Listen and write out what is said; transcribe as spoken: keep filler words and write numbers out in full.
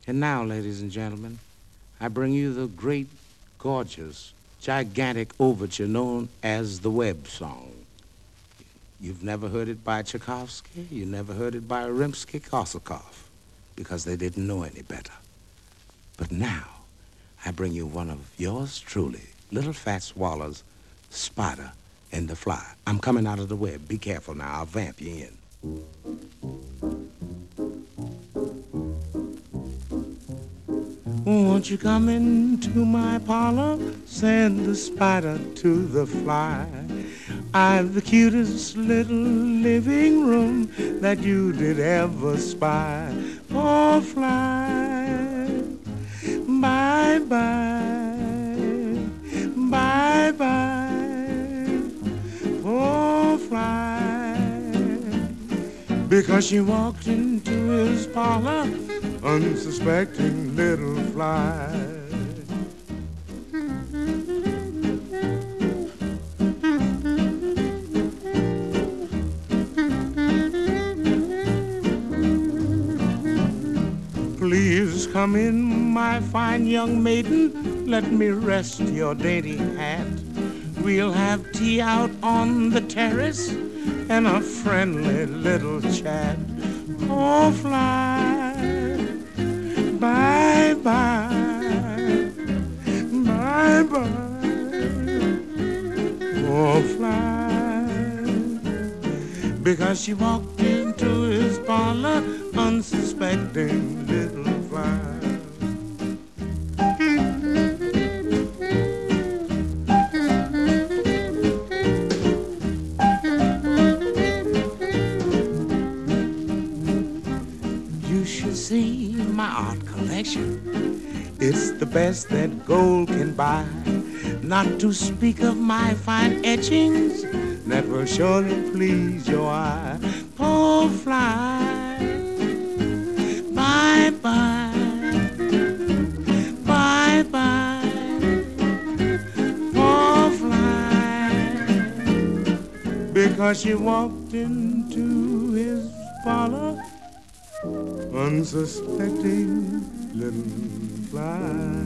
And now, ladies and gentlemen, I bring you the great, gorgeous, gigantic overture known as the Webb Song. You've never heard it by Tchaikovsky, you never heard it by Rimsky-Korsakov, because they didn't know any better. But now, I bring you one of yours truly, Little Fat Swallow's Spider and the Fly. I'm coming out of the web. Be careful now. I'll vamp you in. Won't you come into my parlor? Send the spider to the fly. I've the cutest little living room that you did ever spy. Oh, fly, bye-bye, bye-bye, oh, fly. Because she walked into his parlor, unsuspecting little fly. Please come in, my fine young maiden, let me rest your dainty hat. We'll have tea out on the terrace and a friendly little chat. Oh, fly, bye-bye, bye-bye, oh, fly. Because she walked into his parlor, unsuspecting little fly. You should see my art collection. It's the best that gold can buy. Not to speak of my fine etchings that will surely please your eye. Oh, fly, bye-bye, bye-bye, oh, fly. Because she walked into his parlor, unsuspecting little fly.